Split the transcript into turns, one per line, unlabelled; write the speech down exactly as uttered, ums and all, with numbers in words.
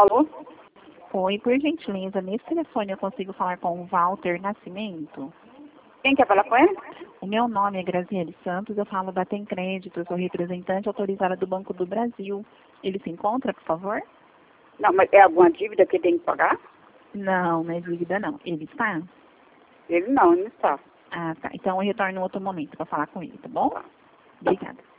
Alô?
Oi, por gentileza, nesse telefone eu consigo falar com o Walter Nascimento?
Quem quer falar com ele?
O meu nome é Graziele Santos, eu falo da Tem Crédito, eu sou representante autorizada do Banco do Brasil. Ele se encontra, por favor?
Não, mas é alguma dívida que tem que pagar?
Não, não é dívida não. Ele está?
Ele não, ele não está.
Ah, tá. Então eu retorno em outro momento para falar com ele, tá bom?
Tá.
Obrigada.